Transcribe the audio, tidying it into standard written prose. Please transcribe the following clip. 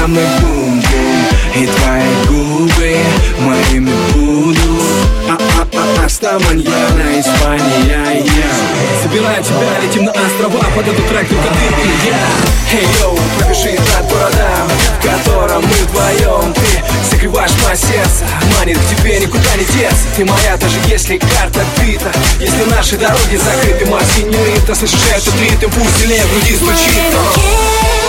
со мной бум-бум, и твои губы моими будут. Аста маньяна, Испания, Собираю тебя, летим на острова, под этот трек только ты и я. Эй, йоу, пробежи над городом, в котором мы вдвоем. Ты согреваешь мое сердце, манит к тебе никуда не деться. Ты моя, даже если карта бита, если наши дороги закрыты. Моя синьорита, слышишь этот ритм, пусть сильнее в груди В моей звучит. руке